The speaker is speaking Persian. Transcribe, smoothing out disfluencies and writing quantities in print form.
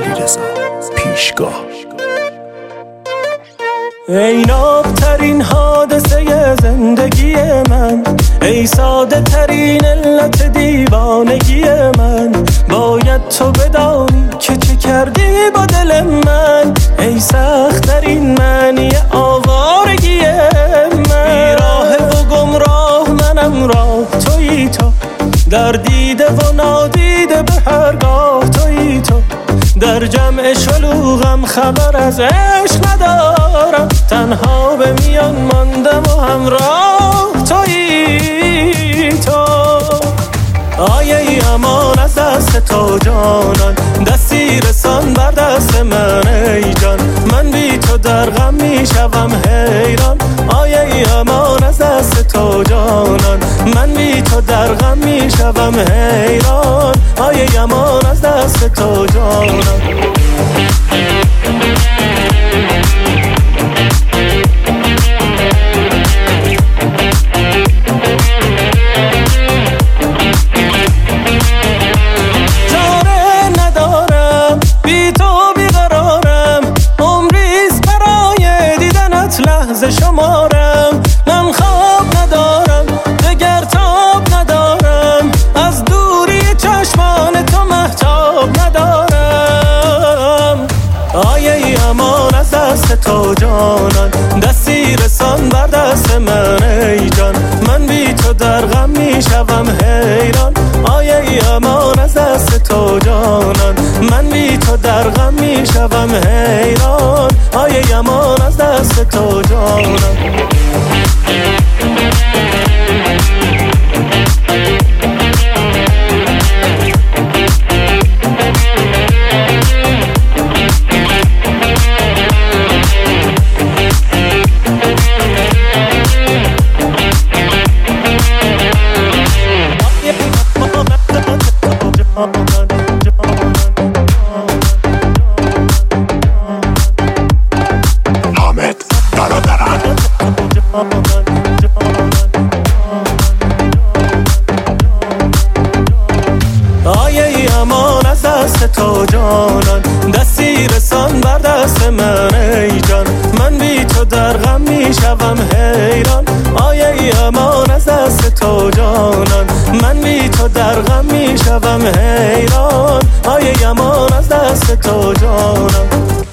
علیرضا پیشگاه. ای نابترین حادثه زندگی من، ای ساده ترین علت دیوانگی من، باید تو بدانی که چه کردی با دل من، ای سخت ترین معنی آوارگی من. بیراه و گمراه منم راه تویی تو، در دیده و نادیده به هرگاه تویی تو، در جمع شلوغم خبر از عشق ندارم، تنها به میان ماندم و همراه تویی تو. آیه ای امان از دست تو جانان، دستی رسان بر دست من ای جان، من بی تو در غم میشوم حیران. آیه ای امان از دست تو جانان، من بی تو در غم میشوم حیران. آیه ای امان از دست تو جانان. شمارم من خواب ندارم، دگر تاب ندارم، از دوری چشمان تو مهتاب ندارم. آیه ای امان از دست تو جانان، دستی رسان بر دست من ای جان، من بی تو در غم میشوم حیران. آیه ای امان از دست تو جانان، من بی تو در غم میشوم حیران. آیه ای امان از دست تو جانان. حامد برادران. آیه ای امان از دست تو جانان، دستی رسان بر دست من ای جان، من بی تو در غم میشوم حیران. آیه ای امان از دست تو جانان، من بی تو در غم میشوم حیران. آیه ای امان از دست تو جانان.